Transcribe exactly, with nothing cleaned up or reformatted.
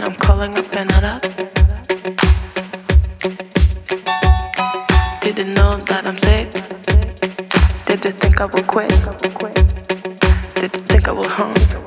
I'm calling up and not up. Didn't know that I'm sick. Did they think I would quit? Did they think I would home?